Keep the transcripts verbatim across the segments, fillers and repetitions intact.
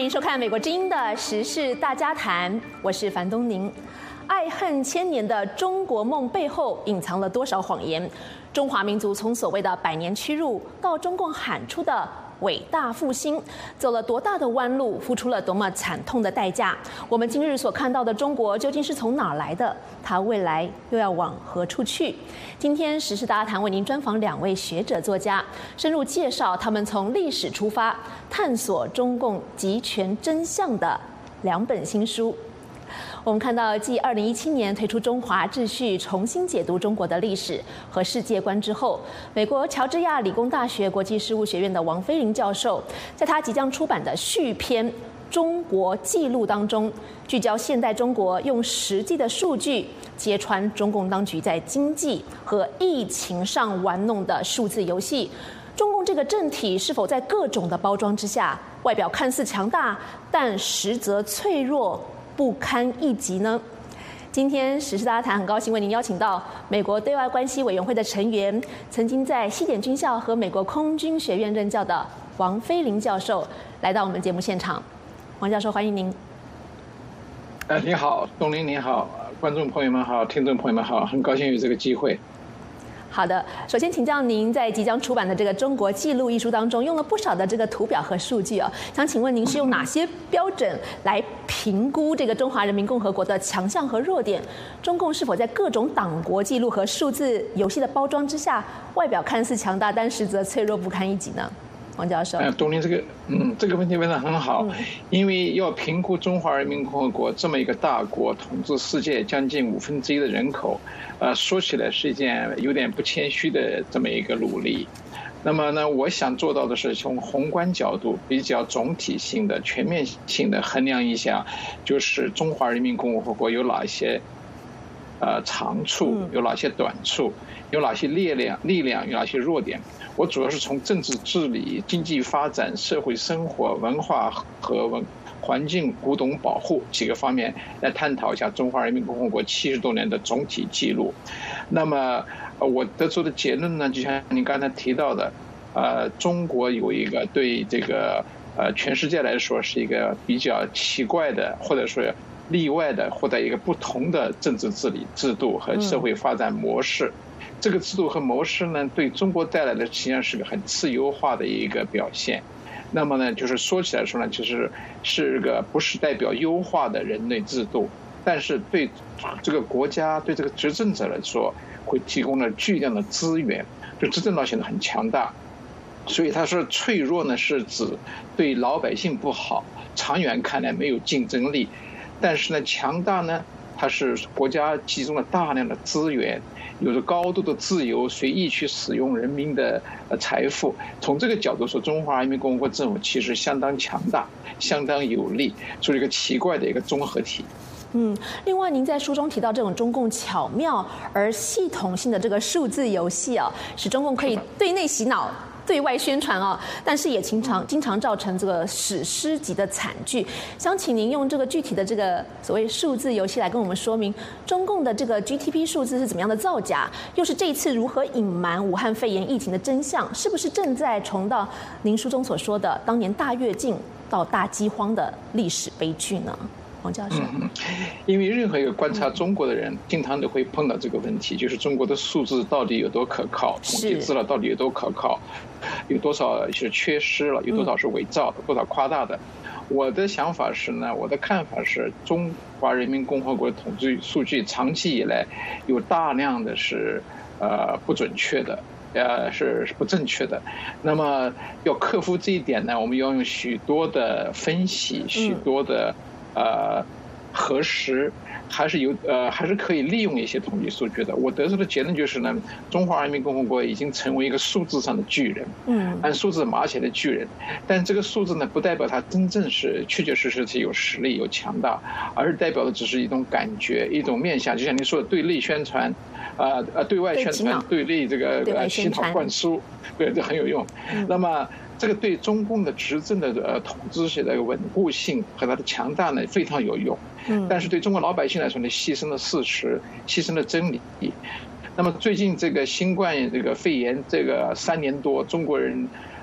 迎收看《美国之音》的时事大家谈，我是樊东宁。爱恨千年的中国梦背后隐藏了多少谎言？中华民族从所谓的百年屈辱，到中共喊出的伟大复兴，走了多大的弯路，付出了多么惨痛的代价？我们今日所看到的中国究竟是从哪来的？它未来又要往何处去？今天时事大家谈为您专访两位学者作家，深入介绍他们从历史出发，探索中共集权真相的两本新书。我们看到，继二零一七年推出《中华秩序》，重新解读中国的历史和世界观之后，美国乔治亚理工大学国际事务学院的王飞林教授，在他即将出版的续篇《中国纪录》当中，聚焦现代中国用实际的数据揭穿中共当局在经济和疫情上玩弄的数字游戏。中共这个政体是否在各种的包装之下，外表看似强大，但实则脆弱不堪一击呢？今天时事大家谈很高兴为您邀请到美国对外关系委员会的成员，曾经在西点军校和美国空军学院任教的王飞林教授来到我们节目现场。王教授，欢迎您。 呃，你好，东林，你好，观众朋友们好，听众朋友们好，很高兴有这个机会。 好的，首先请教您，在即将出版的这个《中国纪录》一书当中，用了不少的这个图表和数据啊，想请问您是用哪些标准来评估这个中华人民共和国的强项和弱点？中共是否在各种党国纪录和数字游戏的包装之下，外表看似强大，但实则脆弱不堪一击呢？王教授， 呃，东林这个，嗯，这个问题问得很好，因为要评估中华人民共和国这么一个大国，统治世界将近五分之一的人口，呃，说起来是一件有点不谦虚的这么一个努力。那么呢，我想做到的是从宏观角度比较总体性的、全面性的衡量一下，就是中华人民共和国有哪些呃长处，有哪些短处，有哪些力量、力量有哪些弱点。我主要是从政治治理、经济发展、社会生活、文化和文环境、古董保护几个方面来探讨一下中华人民共和国七十多年的总体记录。那么我得出的结论呢，就像您刚才提到的，呃，中国有一个对这个呃全世界来说是一个比较奇怪的，或者说例外的，或者一个不同的政治治理制度和社会发展模式。嗯，这个制度和模式呢，对中国带来的实际上是个很自由化的一个表现。那么呢，就是说起来说呢，就是是个不是代表优化的人类制度，但是对这个国家、对这个执政者来说，会提供了巨量的资源，就执政到现在很强大。所以他说脆弱呢，是指对老百姓不好，长远看来没有竞争力。但是呢，强大呢，它是国家集中了大量的资源，有着高度的自由，随意去使用人民的财富。从这个角度说，中华人民共和国政府其实相当强大，相当有力，是一个奇怪的一个综合体。 嗯，另外，您在书中提到这种中共巧妙而系统性的这个数字游戏啊，使中共可以对内洗脑、对外宣传啊，但是也经常经常造成这个史诗级的惨剧。想请您用这个具体的这个所谓数字游戏来跟我们说明，中共的这个 G D P 数字是怎么样的造假，又是这一次如何隐瞒武汉肺炎疫情的真相，是不是正在重蹈您书中所说的当年大跃进到大饥荒的历史悲剧呢？王教授， 嗯，因为任何一个观察中国的人，经常都会碰到这个问题，就是中国的数字到底有多可靠，统计资料到底有多可靠，有多少是缺失了，有多少是伪造的，多少夸大的。我的想法是呢，我的看法是，中华人民共和国的统计数据长期以来有大量的是呃不准确的。呃，是不正确的。那么要克服这一点呢，我们要用许多的分析，许多的呃核实，还是有呃还是可以利用一些统计数据的。我得出的结论就是呢，中华人民共和国已经成为一个数字上的巨人，嗯，按数字码起来的巨人。但这个数字呢，不代表它真正是确确实实是有实力、有强大，而是代表的只是一种感觉、一种面向。就像您说的，对内宣传。呃呃，对外宣传、对内这个呃洗脑灌输，对，这很有用。嗯、那么，这个对中共的执政的呃统治学的稳固性和它的强大呢，非常有用。嗯，但是对中国老百姓来说呢，牺牲了事实，牺牲了真理。那么最近这个新冠这个肺炎这个三年多，中国人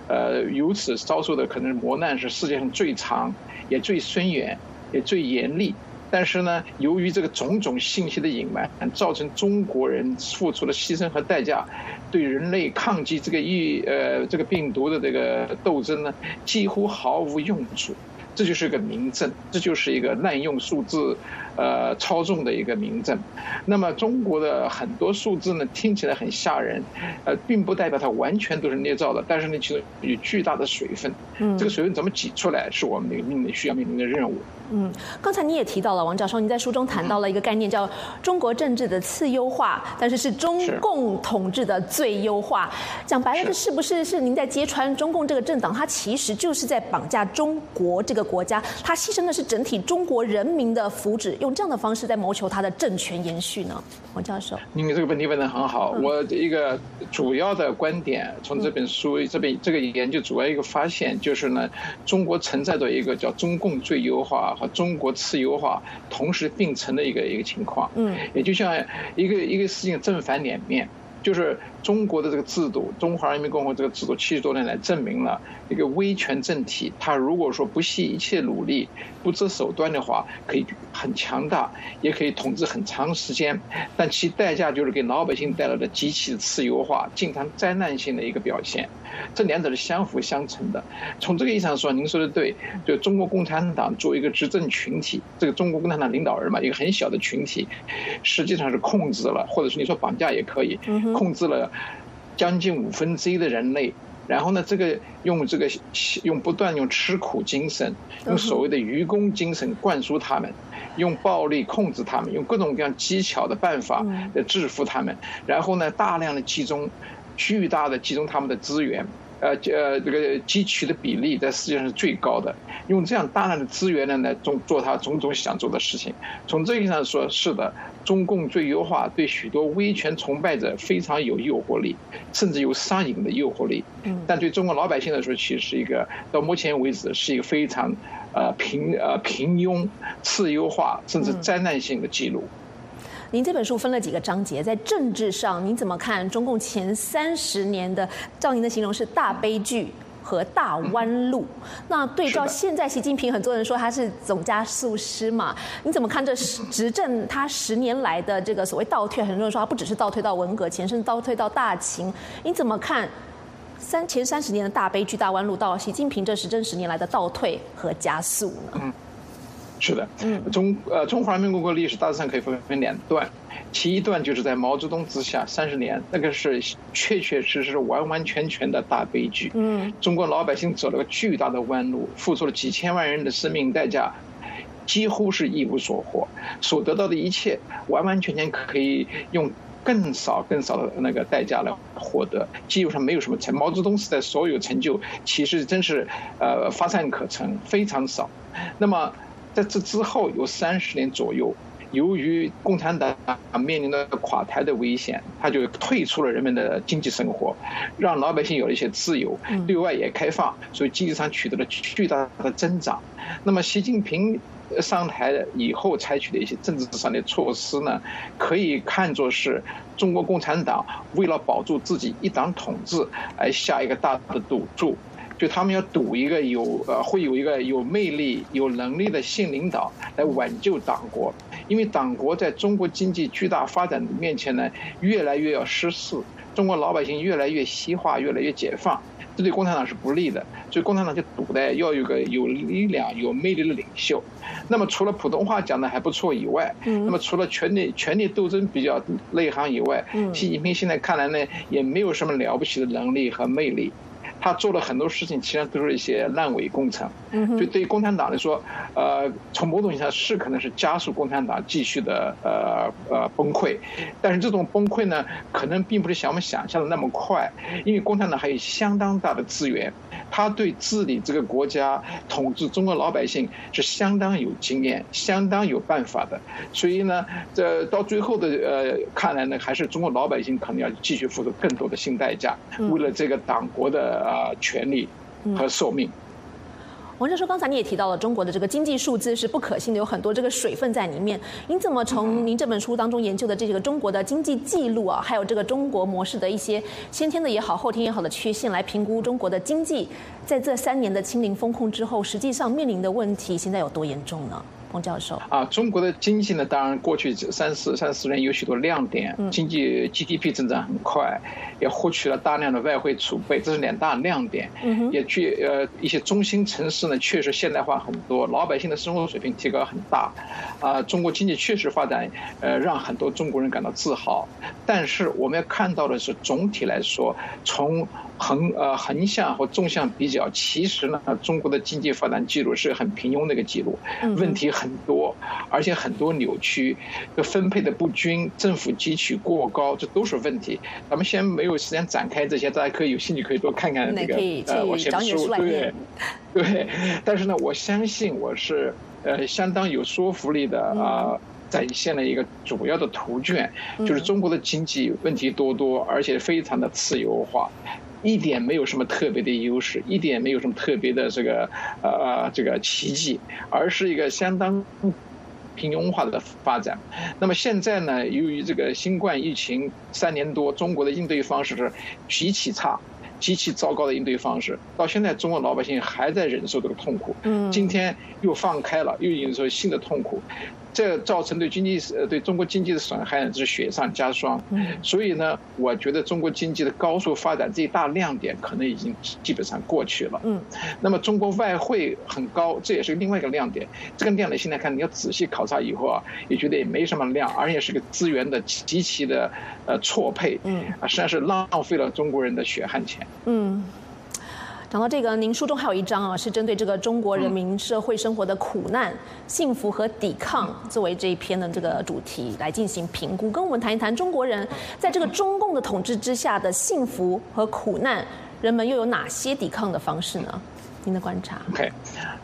呃，由此遭受的可能磨难是世界上最长、也最深远、也最严厉。但是呢，由于这个种种信息的隐瞒，造成中国人付出的牺牲和代价，对人类抗击这个疫呃这个病毒的这个斗争呢，几乎毫无用处。这就是个明证，这就是一个滥用数字，呃，操纵的一个明证。那么中国的很多数字呢，听起来很吓人，呃，并不代表它完全都是捏造的，但是呢，其中有巨大的水分。嗯，这个水分怎么挤出来，是我们的面临需要面临的任务。 嗯，刚才你也提到了，王教授，您在书中谈到了一个概念，叫中国政治的次优化，但是是中共统治的最优化。讲白了，这是不是是您在揭穿中共这个政党，它其实就是在绑架中国这个国家，它牺牲的是整体中国人民的福祉，用这样的方式在谋求它的政权延续呢？王教授， 您这个问题问得很好。嗯、我一个主要的观点，从这本书、嗯、这本这个研究主要一个发现就是呢，中国存在着一个叫中共最优化和中国次优化同时并存的一个一个情况。嗯，也就像一个一个事情正反两面。就是中国的这个制度，中华人民共和国这个制度七十多年来证明了，一个威权政体，它如果说不惜一切努力、不择手段的话，可以很强大，也可以统治很长时间，但其代价就是给老百姓带来的极其次优化、经常灾难性的一个表现。这两者是相辅相成的。从这个意义上说，您说的对，就中国共产党作为一个执政群体，这个中国共产党领导人嘛，一个很小的群体，实际上是控制了，或者是你说绑架也可以，控制了将近五分之一的人类。然后呢，这个用这个用不断用吃苦精神，用所谓的愚公精神灌输他们，用暴力控制他们，用各种各样技巧的办法来制服他们，然后呢，大量的集中。巨大的集中他们的资源，呃呃，这个集取的比例在世界上是最高的。用这样大量的资源呢，来做做他种种想做的事情。从这个意义上说，是的，中共最优化对许多威权崇拜者非常有诱惑力，甚至有上瘾的诱惑力。但对中国老百姓来说，其实是一个到目前为止是一个非常呃平呃平庸、次优化甚至灾难性的记录。 您这本书分了几个章节，在政治上，您怎么看中共前三十年的？照您的形容是大悲剧和大弯路。那对照现在习近平，很多人说他是总加速师嘛，你怎么看这执政他十年来的这个所谓倒退？很多人说他不只是倒退到文革前，甚至倒退到大秦。你怎么看三前三十年的大悲剧、大弯路，到习近平这执政十年来的倒退和加速呢？嗯是的，中呃中华人民共和国历史大致上可以分为两段，其一段就是在毛泽东之下三十年，那个是确确实实完完全全的大悲剧。嗯，中国老百姓走了个巨大的弯路，付出了几千万人的生命代价，几乎是一无所获，所得到的一切完完全全可以用更少更少的那个代价来获得，基本上没有什么成。毛泽东时代所有成就其实真是呃乏善可陈，非常少。那么在这之后有三十年左右，由于共产党面临的垮台的危险，他就退出了人们的经济生活，让老百姓有了一些自由，对外也开放，所以经济上取得了巨大的增长。那么习近平上台以后采取的一些政治上的措施呢，可以看作是中国共产党为了保住自己一党统治而下一个大的赌注。就他们要赌一个有呃会有一个有魅力、有能力的新领导来挽救党国，因为党国在中国经济巨大发展的面前呢，越来越要失势，中国老百姓越来越西化、越来越解放，这对共产党是不利的，所以共产党就赌的要有个有力量、有魅力的领袖。那么除了普通话讲的还不错以外，那么除了权力权力斗争比较内行以外，习近平现在看来呢，也没有什么了不起的能力和魅力。他做了很多事情，其实都是一些烂尾工程。所以对于共产党来说，呃，从某种意义上是可能是加速共产党继续的呃呃崩溃，但是这种崩溃呢，可能并不是像我们想象的那么快，因为共产党还有相当大的资源，他对治理这个国家、统治中国老百姓是相当有经验、相当有办法的。所以呢，这到最后的呃看来呢，还是中国老百姓可能要继续付出更多的新代价，为了这个党国的。呃，权利和寿命。 王教授，刚才你也提到了中国的这个经济数字是不可信的，有很多这个水分在里面。您怎么从您这本书当中研究的这个中国的经济记录啊，还有这个中国模式的一些先天的也好、后天也好的缺陷，来评估中国的经济在这三年的清零风控之后，实际上面临的问题现在有多严重呢？王教授啊，中国的经济呢，当然过去三四三四年有许多亮点，经济 G D P 增长很快，也获取了大量的外汇储备，这是两大亮点。嗯、也具呃一些中心城市呢，确实现代化很多，老百姓的生活水平提高很大。啊、呃，中国经济确实发展，呃，让很多中国人感到自豪。但是我们要看到的是，总体来说，从横呃横向和纵向比较，其实呢，中国的经济发展记录是很平庸的一个记录，问题很多，而且很多扭曲，分配的不均，政府汲取过高，这都是问题。咱们先没有时间展开这些，大家可以有兴趣可以多看看这个呃我写的书，对对。但是呢，我相信我是呃相当有说服力的啊。呃展现了一个主要的图卷，就是中国的经济问题多多，而且非常的自由化，一点没有什么特别的优势，一点没有什么特别的这个呃这个奇迹，而是一个相当平庸化的发展。那么现在呢，由于这个新冠疫情三年多，中国的应对方式是极其差。极其糟糕的应对方式，到现在中国老百姓还在忍受这个痛苦。嗯，今天又放开了，又引出新的痛苦，这造成对经济呃对中国经济的损害呢，是雪上加霜。嗯，所以呢，我觉得中国经济的高速发展这一大亮点可能已经基本上过去了。嗯，那么中国外汇很高，这也是另外一个亮点。这个亮点现在看，你要仔细考察以后啊，也觉得也没什么亮，而且是个资源的极其的呃错配。嗯，啊，实际上是浪费了中国人的血汗钱。 嗯，讲到这个，您书中还有一章啊，是针对这个中国人民社会生活的苦难、幸福和抵抗作为这一篇的这个主题来进行评估，跟我们谈一谈中国人在这个中共的统治之下的幸福和苦难，人们又有哪些抵抗的方式呢？您的观察 ？OK， 啊、um, ，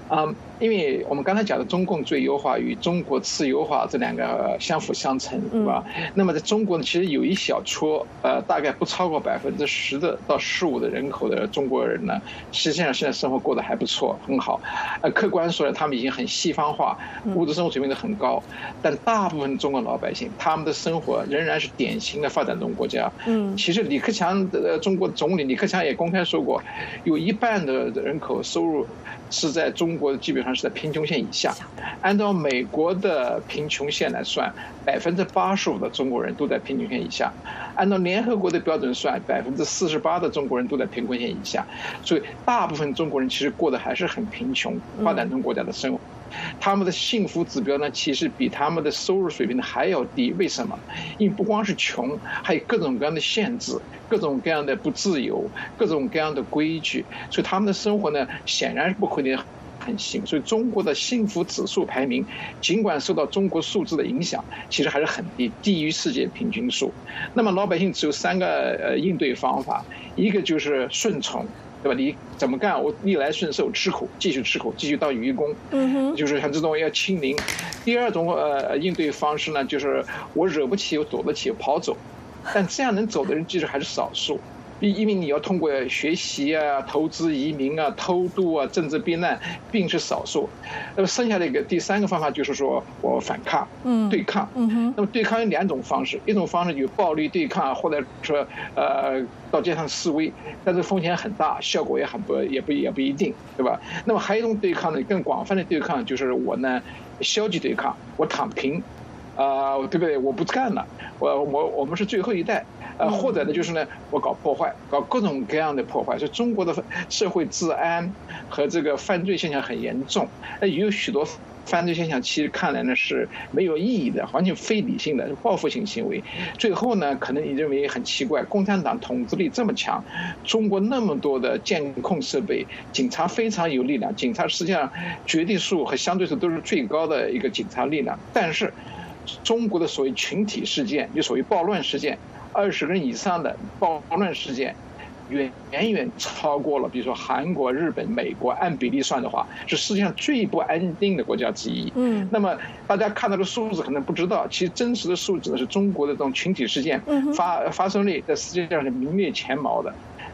因为我们刚才讲的中共最优化与中国次优化这两个相辅相成，对吧？嗯、那么在中国呢，其实有一小撮，呃，大概不超过百分之十的到十五的人口的中国人呢，实际上现在生活过得还不错，很好。呃，客观说呢，他们已经很西方化，物质生活水平都很高，但大部分中国老百姓，他们的生活仍然是典型的发展中国家。嗯，其实李克强的中国总理李克强也公开说过，有一半的人口收入是在中国基本上是在贫穷线以下。按照美国的贫穷线来算，百分之八十五的中国人都在贫穷线以下。按照联合国的标准算，百分之四十八的中国人都在贫困线以下。所以大部分中国人其实过得还是很贫穷，发展中国家的生活。他们的幸福指标呢，其实比他们的收入水平还要低。为什么？因为不光是穷，还有各种各样的限制，各种各样的不自由，各种各样的规矩，所以他们的生活呢，显然是不可能很幸。所以中国的幸福指数排名，尽管受到中国数字的影响，其实还是很低，低于世界平均数。那么老百姓只有三个呃应对方法，一个就是顺从。对吧？你怎么干，我逆来顺受，吃苦，继续吃苦，继续当愚公。嗯哼，就是像这种要清零。第二种呃应对方式呢，就是我惹不起，我躲得起，跑走。但这样能走的人其实还是少数，因为你要通过学习啊、投资、移民啊、偷渡啊、政治避难，并是少数。那么剩下的一个第三个方法就是说我反抗，嗯，对抗。嗯哼。那么对抗有两种方式，一种方式有暴力对抗，或者说呃到街上示威，但是风险很大，效果也很不也不也不一定，对吧？那么还有一种对抗呢，更广泛的对抗就是我呢消极对抗，我躺平。啊、呃，对不对？我不干了，我我我们是最后一代，呃，或者呢就是呢，我搞破坏，搞各种各样的破坏。所以中国的社会治安和这个犯罪现象很严重，呃，也有许多犯罪现象其实看来呢是没有意义的，完全非理性的报复性行为。最后呢，可能你认为很奇怪，共产党统治力这么强，中国那么多的监控设备，警察非常有力量，警察实际上绝对数和相对数都是最高的一个警察力量，但是中国的所谓群体事件，就所谓暴乱事件，二十个人以上的暴乱事件，远远远超过了，比如说韩国、日本、美国，按比例算的话，是世界上最不安定的国家之一。嗯，那么大家看到的数字可能不知道，其实真实的数字呢是中国的这种群体事件发发生率在世界上是名列前茅的。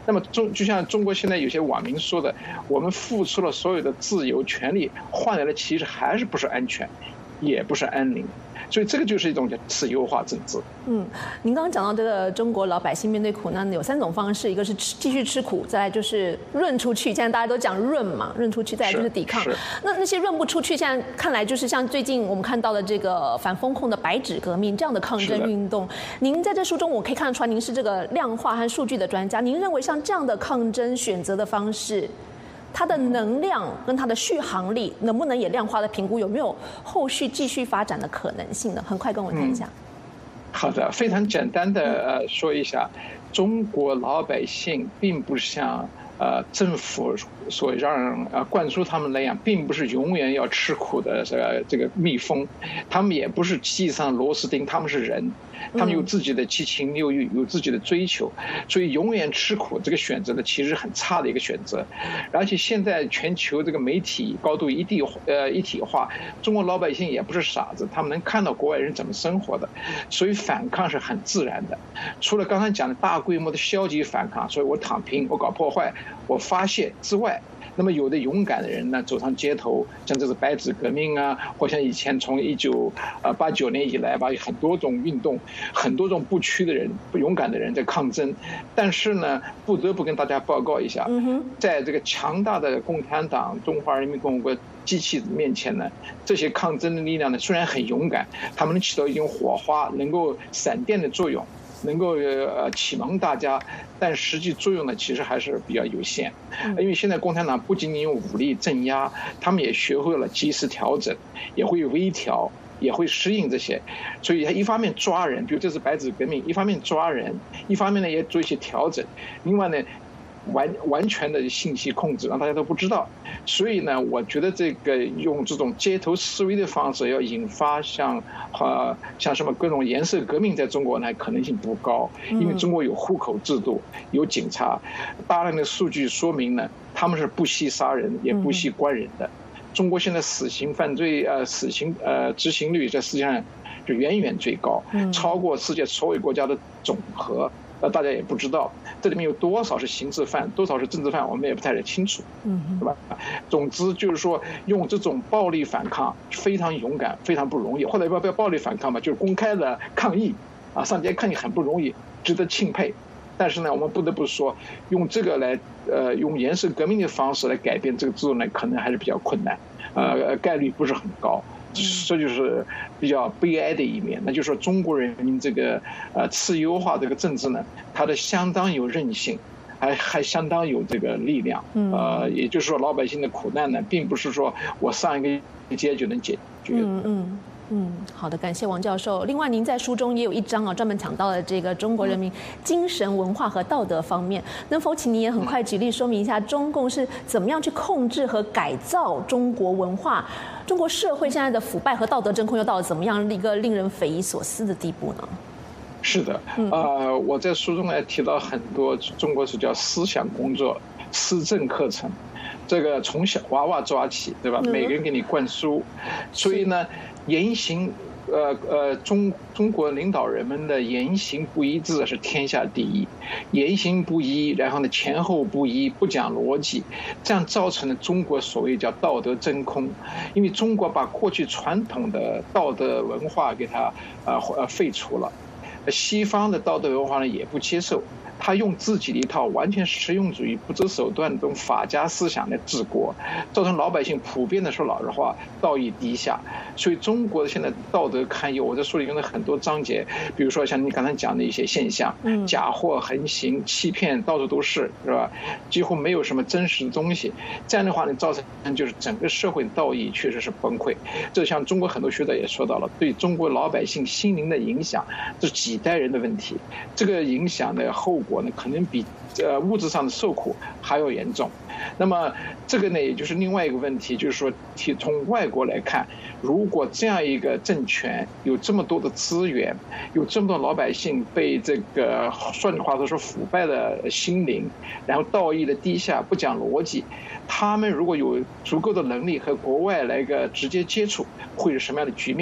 那么中就像中国现在有些网民说的，我们付出了所有的自由权利，换来的其实还是不是安全，也不是安宁。所以这个就是一种叫次优化政治。 嗯，您刚刚讲到这个中国老百姓面对苦难有三种方式，一个是吃继续吃苦，再来就是润出去，现在大家都讲润嘛，润出去，再来就是抵抗。那那些润不出去，现在看来就是像最近我们看到的这个反封控的白纸革命这样的抗争运动。您在这书中我可以看得出来，您是这个量化和数据的专家。您认为像这样的抗争选择的方式，它的能量跟它的续航力能不能也量化的评估，有没有后续继续发展的可能性呢？很快跟我谈一下。嗯、 好的，非常简单的呃说一下，中国老百姓并不像呃政府所让呃灌输他们那样，并不是永远要吃苦的这个这个蜜蜂，他们也不是机上螺丝钉，他们是人。他们有自己的七情六欲，有自己的追求，所以永远吃苦这个选择呢，其实很差的一个选择。而且现在全球这个媒体高度一体呃一体化，中国老百姓也不是傻子，他们能看到国外人怎么生活的，所以反抗是很自然的。除了刚才讲的大规模的消极反抗，所以我躺平，我搞破坏，我发泄之外，那么有的勇敢的人呢，走上街头，像这是白纸革命啊，或像以前从一九呃八九年以来吧，有很多种运动，很多种不屈的人、不勇敢的人在抗争。但是呢，不得不跟大家报告一下，在这个强大的共产党、中华人民共和国机器面前呢，这些抗争的力量呢，虽然很勇敢，他们能起到一种火花，能够闪电的作用。能够呃启蒙大家，但实际作用呢其实还是比较有限，因为现在共产党不仅仅用武力镇压，他们也学会了及时调整，也会微调，也会适应这些，所以他一方面抓人，比如这是白纸革命，一方面抓人，一方面呢也做一些调整，另外呢完完全的信息控制让大家都不知道，所以呢我觉得这个用这种街头示威的方式要引发像呃像什么各种颜色革命，在中国呢可能性不高，因为中国有户口制度，有警察，大量的数据说明呢他们是不惜杀人也不惜关人的。中国现在死刑犯罪呃死刑呃执行率在世界上就远远最高，超过世界所有国家的总和。呃，大家也不知道这里面有多少是刑事犯，多少是政治犯，我们也不太清楚，嗯，对吧？总之就是说，用这种暴力反抗非常勇敢，非常不容易。或者不要不要暴力反抗嘛，就是公开的抗议啊，上街抗议很不容易，值得钦佩。但是呢，我们不得不说，用这个来呃用颜色革命的方式来改变这个制度呢，可能还是比较困难，呃，概率不是很高。这就是比较悲哀的一面，那就是说中国人民这个呃次优化这个政治呢，它的相当有韧性，还还相当有这个力量，呃，也就是说老百姓的苦难呢，并不是说我上一个阶就能解决。嗯嗯。 嗯，好的，感谢王教授。另外，您在书中也有一章啊，专门讲到了这个中国人民精神文化和道德方面。能否请您也很快举例说明一下，中共是怎么样去控制和改造中国文化？中国社会现在的腐败和道德真空又到了怎么样一个令人匪夷所思的地步呢？ 是的，呃，我在书中也提到很多中国是叫思想工作、思政课程。这个从小娃娃抓起，对吧？每个人给你灌输，所以呢，言行，呃呃，中中国领导人们的言行不一致是天下第一，言行不一，然后呢前后不一，不讲逻辑，这样造成了中国所谓叫道德真空，因为中国把过去传统的道德文化给它呃呃废除了，西方的道德文化呢也不接受。他用自己的一套完全实用主义、不择手段的这种法家思想来治国，造成老百姓普遍的说老实话，道义低下。所以中国的现在道德堪忧。我在书里用了很多章节，比如说像你刚才讲的一些现象，假货横行、欺骗到处都是，是吧？几乎没有什么真实的东西。这样的话呢，造成就是整个社会的道义确实是崩溃。这像中国很多学者也说到了，对中国老百姓心灵的影响，这是几代人的问题。这个影响的后果呢，可能比呃物质上的受苦还要严重。那么这个呢，也就是另外一个问题，就是说，从外国来看，如果这样一个政权有这么多的资源，有这么多老百姓被这个换句话说腐败的心灵，然后道义的低下，不讲逻辑，他们如果有足够的能力和国外来个直接接触，会是什么样的局面？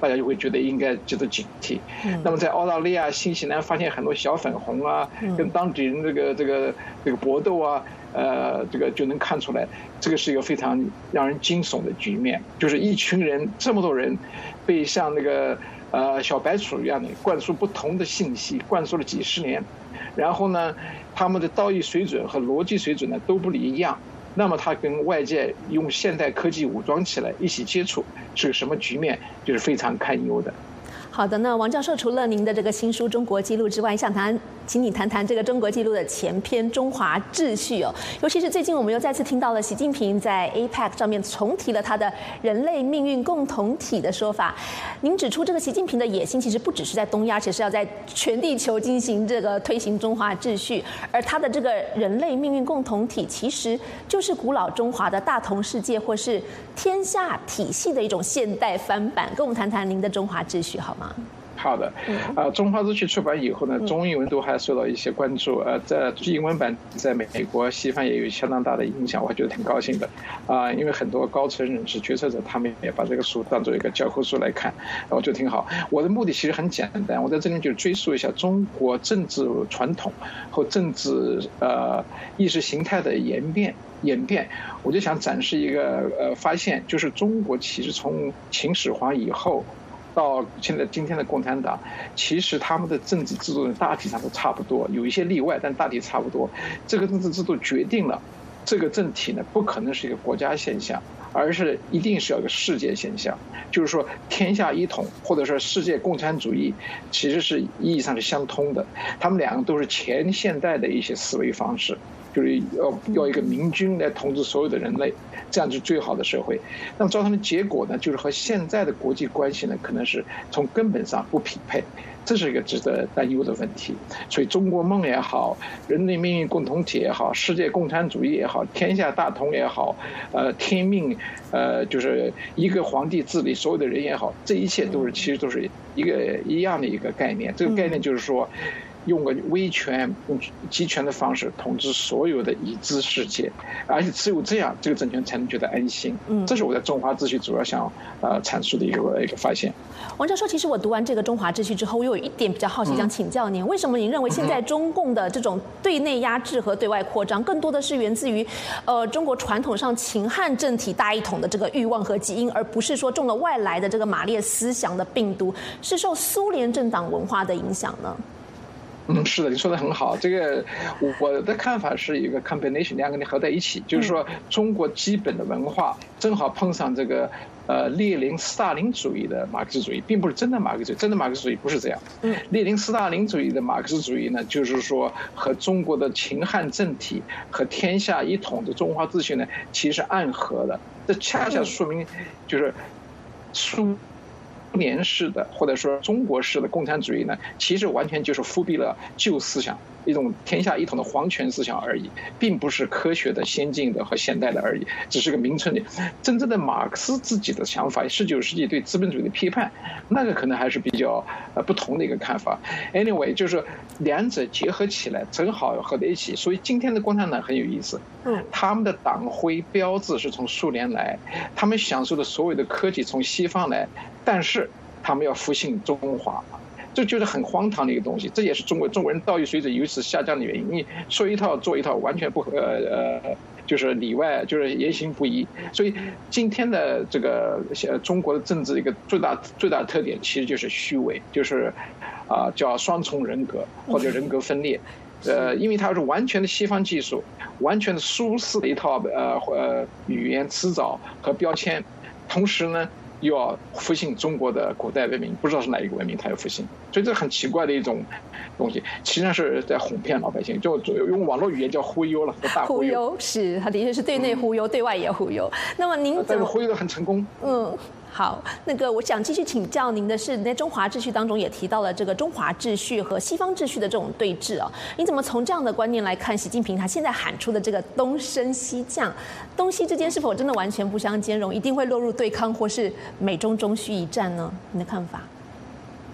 大家就会觉得应该值得警惕。嗯、那么在澳大利亚、新西兰发现很多小粉红啊，嗯、跟当地人这个这个这个搏斗啊，呃，这个就能看出来，这个是一个非常让人惊悚的局面，就是一群人这么多人被像那个呃小白鼠一样的灌输不同的信息，灌输了几十年，然后呢，他们的道义水准和逻辑水准呢都不一样。那么他跟外界用现代科技武装起来一起接触，是个什么局面，就是非常堪忧的。 好的，那王教授，除了您的这个新书《中国纪录》之外，想谈，请你谈谈这个《中国纪录》的前篇《中华秩序》哦。尤其是最近，我们又再次听到了习近平在 A P E C 上面重提了他的人类命运共同体的说法。您指出，这个习近平的野心其实不只是在东亚，而且是要在全地球进行这个推行中华秩序。而他的这个人类命运共同体，其实就是古老中华的大同世界或是天下体系的一种现代翻版。跟我们谈谈您的中华秩序好吗？ 好的，呃，中华秩序出版以后呢，中英文都还受到一些关注，呃，在英文版在美国、西方也有相当大的影响，我还觉得挺高兴的，啊、呃，因为很多高层人士、决策者他们也把这个书当做一个教科书来看，我觉得挺好。我的目的其实很简单，我在这里就追溯一下中国政治传统和政治呃意识形态的演变。演变，我就想展示一个呃发现，就是中国其实从秦始皇以后到现在今天的共产党，其实他们的政治制度大体上都差不多，有一些例外，但大体差不多。这个政治制度决定了这个政体呢不可能是一个国家现象，而是一定是要一个世界现象，就是说天下一统或者说世界共产主义其实是意义上是相通的，他们两个都是前现代的一些思维方式。就是要要一个明君来统治所有的人类，这样是最好的社会。那么造成的结果呢，就是和现在的国际关系呢，可能是从根本上不匹配，这是一个值得担忧的问题。所以中国梦也好，人类命运共同体也好，世界共产主义也好，天下大同也好，呃，天命，呃，就是一个皇帝治理所有的人也好，这一切都是其实都是一个一样的一个概念。这个概念就是说，用个威权、用集权的方式统治所有的已知世界，而且只有这样，这个政权才能觉得安心。嗯，这是我在中华秩序主要想呃阐述的一个一个发现。 王教授，其实我读完这个中华秩序之后，我有一点比较好奇，想请教您，为什么您认为现在中共的这种对内压制和对外扩张，更多的是源自于呃中国传统上秦汉政体大一统的这个欲望和基因，而不是说中了外来的这个马列思想的病毒，是受苏联政党文化的影响呢？ 嗯，是的，你说的很好。这个我的看法是一个 combination， 两个你合在一起，就是说中国基本的文化正好碰上这个呃列宁斯大林主义的马克思主义，并不是真的马克思主义，真的马克思主义不是这样。嗯，列宁斯大林主义的马克思主义呢，就是说和中国的秦汉政体和天下一统的中华秩序呢，其实暗合的。这恰恰说明就是苏联式的或者说中国式的共产主义呢，其实完全就是复辟了旧思想，一种天下一统的皇权思想而已，并不是科学的、先进的和现代的而已，只是个名称。真正的马克思自己的想法，十九世纪对资本主义的批判，那个可能还是比较呃不同的一个看法。Anyway， 就是两者结合起来，正好合在一起。所以今天的共产党很有意思，嗯，他们的党徽标志是从苏联来，他们享受的所有的科技从西方来，但是他们要复兴中华。这就是很荒唐的一个东西，这也是中国中国人道义水准由此下降的原因。你说一套做一套，完全不合呃，就是里外就是言行不一。所以今天的这个中国的政治一个最大最大的特点，其实就是虚伪，就是啊、呃、叫双重人格或者人格分裂。呃，因为它是完全的西方技术，完全的苏式的一套呃呃语言词藻和标签，同时呢，又要复兴中国的古代文明，不知道是哪一个文明，它要复兴，所以这很奇怪的一种东西，实际上是在哄骗老百姓，就用网络语言叫忽悠了，大忽悠。忽悠是，它的确是对内忽悠，嗯、对外也忽悠。那么您但是忽悠的很成功。 嗯。好，那个我想继续请教您的是，在中华秩序当中也提到了这个中华秩序和西方秩序的这种对峙啊，你怎么从这样的观念来看习近平他现在喊出的这个东升西降，东西之间是否真的完全不相兼容，一定会落入对抗或是美中中需一战呢？你的看法？ 嗯，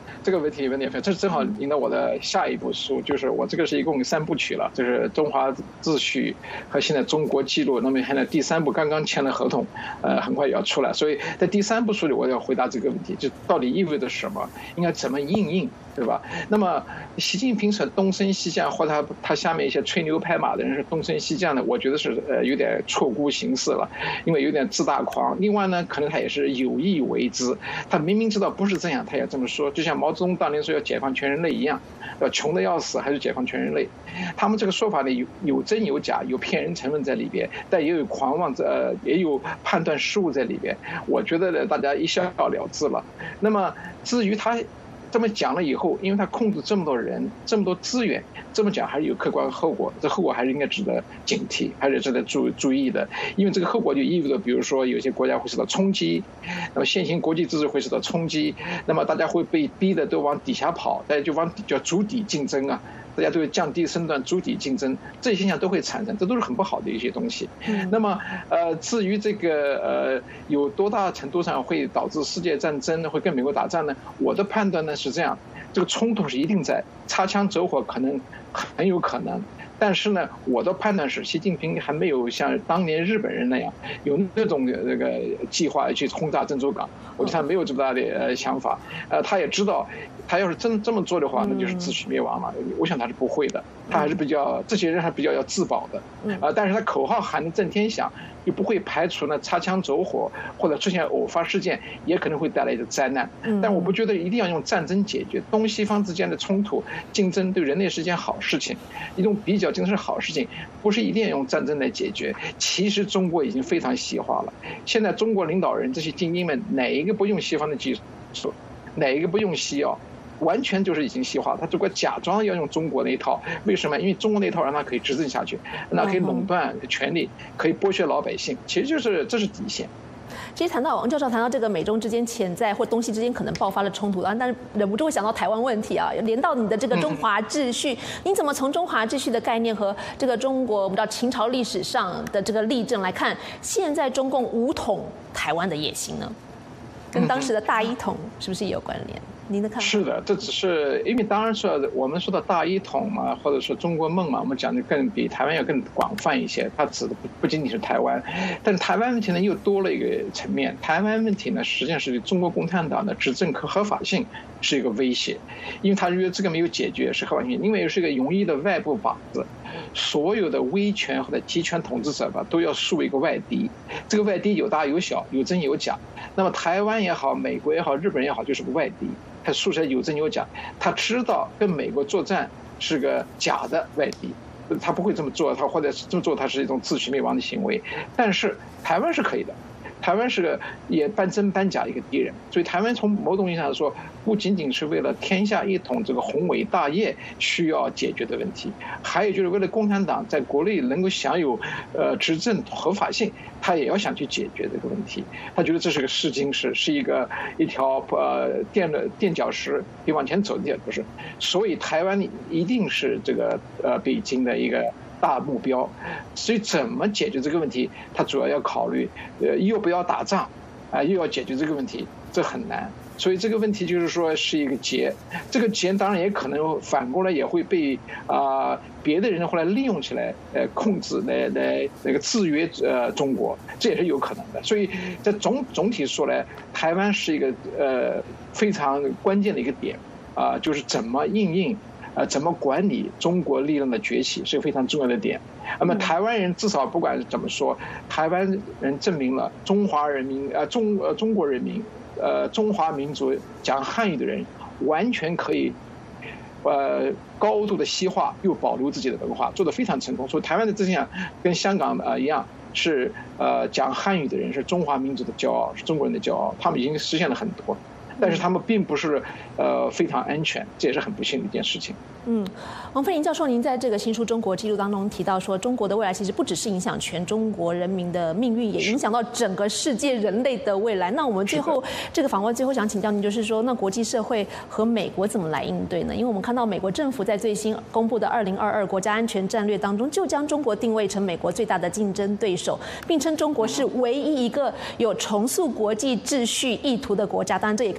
这个问题问题，这正好引到我的下一部书，就是我这个是一共三部曲了，就是中华秩序和现在中国记录。那么现在第三部刚刚签了合同，呃，很快也要出来，所以在第三部书里我要回答这个问题，就到底意味着什么，应该怎么应应，对吧？那么习近平是东升西降，或者他他下面一些吹牛拍马的人是东升西降的，我觉得是呃有点错估形势了，因为有点自大狂。另外呢，可能他也是有意为之，他明明知道不是这样，他也这么说，就像毛泽东当年说要解放全人类一样，要穷的要死还是解放全人类。他们这个说法呢有有真有假，有骗人成分在里边，但也有狂妄，呃，也有判断失误在里边。我觉得呢，大家一笑了之了。那么至于他这么讲了以后，因为他控制这么多人，这么多资源，这么讲还是有客观后果，这后果还是应该值得警惕，还是值得注注意的。因为这个后果就意味着，比如说有些国家会受到冲击，那么现行国际秩序会受到冲击，那么大家会被逼的都往底下跑，大家就往叫筑底竞争啊。大家都会降低身段，筑底竞争，这些现象都会产生，这都是很不好的一些东西。嗯、那么，呃，至于这个呃有多大程度上会导致世界战争，会跟美国打仗呢？我的判断呢是这样，这个冲突是一定在，擦枪走火可能很有可能。但是呢，我的判断是，习近平还没有像当年日本人那样有那种那个计划去轰炸珍珠港，我觉得他没有这么大的呃想法。呃，他也知道，他要是真这么做的话，那就是自取灭亡嘛。我想他是不会的，他还是比较这些人还比较要自保的。啊、呃，但是他口号喊得震天响，又不会排除呢擦枪走火或者出现偶发事件，也可能会带来一个灾难。但我不觉得一定要用战争解决，东西方之间的冲突竞争对人类是件好事情，一种比较竞争是好事情，不是一定要用战争来解决。其实中国已经非常西化了，现在中国领导人这些精英们哪一个不用西方的技术，哪一个不用西药，完全就是已经西化，他只不过假装要用中国那一套。为什么？因为中国那一套让他可以执政下去，让他可以垄断权力，可以剥削老百姓，其实就是这是底线。 其实谈到王教授谈到这个美中之间潜在或东西之间可能爆发的冲突啊，但是忍不住会想到台湾问题啊，连到你的这个中华秩序，你怎么从中华秩序的概念和这个中国我们知道秦朝历史上的这个例证来看，现在中共武统台湾的野心呢？跟当时的大一统是不是也有关联？您的看法？ 是的，这只是因为当然说我们说的大一统嘛，或者说中国梦嘛，我们讲的更比台湾要更广泛一些，它指的不不仅仅是台湾，但是台湾问题呢又多了一个层面。台湾问题呢实际上是对中国共产党的执政可合法性是一个威胁，因为他如果这个没有解决是合法性，因为是一个容易的外部靶子，所有的威权或者集权统治者吧都要树一个外敌，这个外敌有大有小，有真有假。那么台湾也好，美国也好，日本人也好，就是个外敌。他竖起来有真有假，他知道跟美国作战是个假的外敌，他不会这么做，他或者这么做他是一种自取灭亡的行为。但是台湾是可以的，台湾是个也半真半假一个敌人，所以台湾从某种意义上来说，不仅仅是为了天下一统这个宏伟大业需要解决的问题，还有就是为了共产党在国内能够享有呃执政合法性，他也要想去解决这个问题。他觉得这是个试金石，是一个一条呃垫的垫脚石，比往前走的不是。所以台湾一定是这个呃北京的一个大目标，所以怎么解决这个问题，他主要要考虑，呃，又不要打仗，啊、呃，又要解决这个问题，这很难。所以这个问题就是说是一个结，这个结当然也可能反过来也会被啊、呃、别的人后来利用起来，呃，控制来来那个制约呃中国，这也是有可能的。所以在总总体说来，台湾是一个呃非常关键的一个点啊、呃，就是怎么应应。呃，怎么管理中国力量的崛起是非常重要的点。那么台湾人至少不管怎么说，台湾人证明了中华人民呃中呃中国人民呃中华民族讲汉语的人完全可以呃高度的西化又保留自己的文化，做得非常成功。所以台湾的这项跟香港呃一样，是呃讲汉语的人是中华民族的骄傲，是中国人的骄傲，他们已经实现了很多。但是他们并不是呃非常安全，这也是很不幸的一件事情。 嗯，王飞林教授，您在这个新书《中国记录》当中提到说，中国的未来其实不只是影响全中国人民的命运，也影响到整个世界人类的未来。那我们最后这个访问最后想请教您，就是说，那国际社会和美国怎么来应对呢？因为我们看到美国政府在最新公布的二零二二国家安全战略当中，就将中国定位成美国最大的竞争对手，并称中国是唯一一个有重塑国际秩序意图的国家。当然，这也跟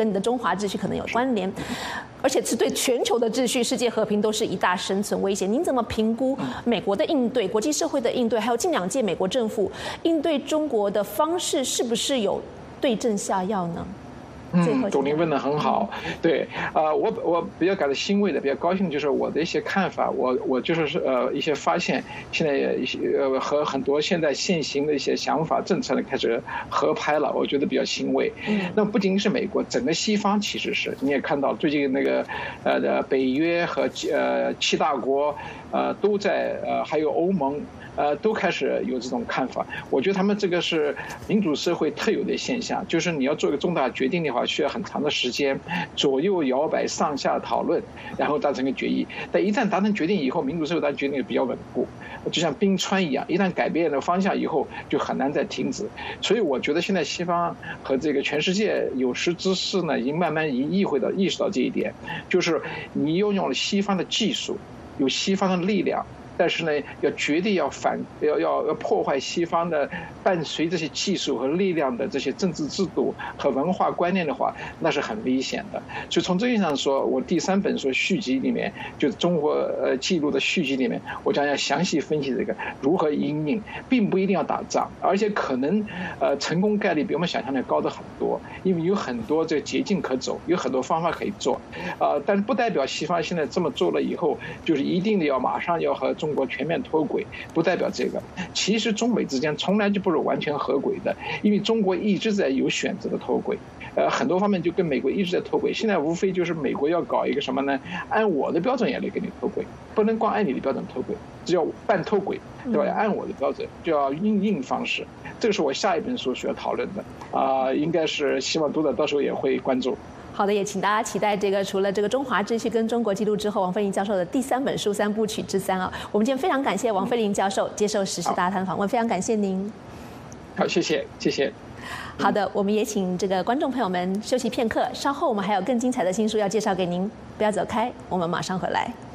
跟你的中华秩序可能有关联，而且是对全球的秩序、世界和平都是一大生存威胁。您怎么评估美国的应对、国际社会的应对，还有近两届美国政府应对中国的方式，是不是有对症下药呢？ 嗯，董玲问得很好，对，啊、呃，我我比较感到欣慰的，比较高兴，就是我的一些看法，我我就是呃一些发现，现在一些呃和很多现在现行的一些想法政策呢开始合拍了，我觉得比较欣慰。嗯，那不仅仅是美国，整个西方其实是你也看到最近那个呃的北约和呃七大国呃都在呃还有欧盟。呃，都开始有这种看法。我觉得他们这个是民主社会特有的现象，就是你要做一个重大决定的话，需要很长的时间，左右摇摆、上下讨论，然后达成一个决议。但一旦达成决定以后，民主社会达成决定比较稳固，就像冰川一样，一旦改变了方向以后，就很难再停止。所以我觉得现在西方和这个全世界有识之士呢，已经慢慢已经意会到、意识到这一点，就是你拥有了西方的技术，有西方的力量。但是呢，要绝对要反要要要破坏西方的伴随这些技术和力量的这些政治制度和文化观念的话，那是很危险的。所以从这个意义上说，我第三本书续集里面，就是中国呃记录的续集里面，我将要详细分析这个如何因应，并不一定要打仗，而且可能呃成功概率比我们想象的高得很多，因为有很多这个捷径可走，有很多方法可以做，啊、呃，但不代表西方现在这么做了以后，就是一定的要马上要和中国全面脱轨，不代表这个。其实中美之间从来就不是完全合轨的，因为中国一直在有选择的脱轨，呃，很多方面就跟美国一直在脱轨。现在无非就是美国要搞一个什么呢？按我的标准也来跟你脱轨，不能光按你的标准脱轨，只要半脱轨，对吧？按我的标准，就要应应方式。这个是我下一本书需要讨论的啊、呃，应该是希望读者到时候也会关注。 好的，也请大家期待这个除了这个中华秩序跟中国纪录之后，王飞林教授的第三本书三部曲之三啊。我们今天非常感谢王飞林教授接受时事大谈访问，非常感谢您。 好，谢谢，谢谢。 好的，我们也请这个观众朋友们休息片刻，稍后我们还有更精彩的新书要介绍给您，不要走开，我们马上回来。